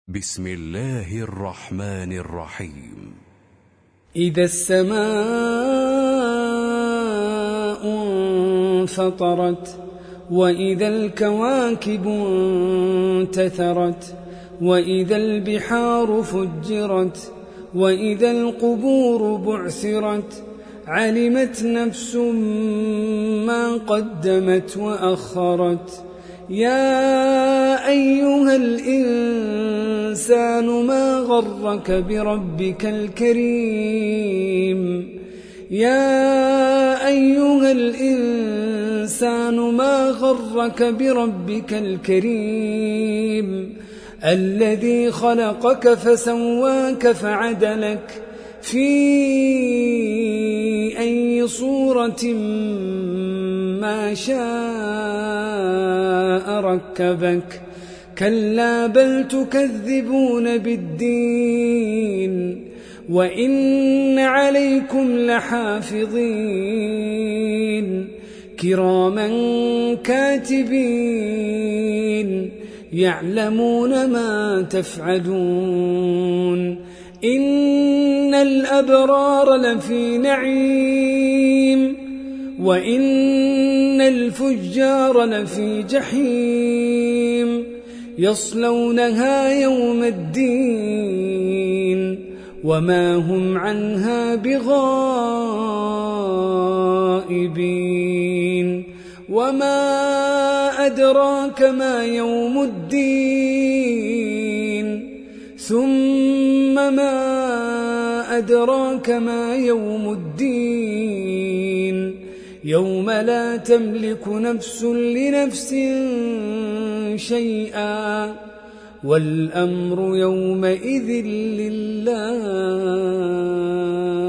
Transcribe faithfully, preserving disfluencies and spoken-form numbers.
بسم الله الرحمن الرحيم. إذا السماء انفطرت وإذا الكواكب انتثرت وإذا البحار فجرت وإذا القبور بعثرت علمت نفس ما قدمت وأخرت. يا أيها الإنسان ما غرك بربك الكريم يا أيها الإنسان ما غرك بربك الكريم الذي خلقك فسواك فعدلك في أي صورة ما شاء ركبك. كلا بل تكذبون بالدين وإن عليكم لحافظين كراما كاتبين يعلمون ما تفعلون. إن الأبرار لفي نعيم وإن الفجار لفي جحيم يصلونها يوم الدين وما هم عنها بغائبين. وما أدراك ما يوم الدين ثم ما أدراك ما يوم الدين يوم لا تملك نفس لنفس شيئا والأمر يومئذ لله.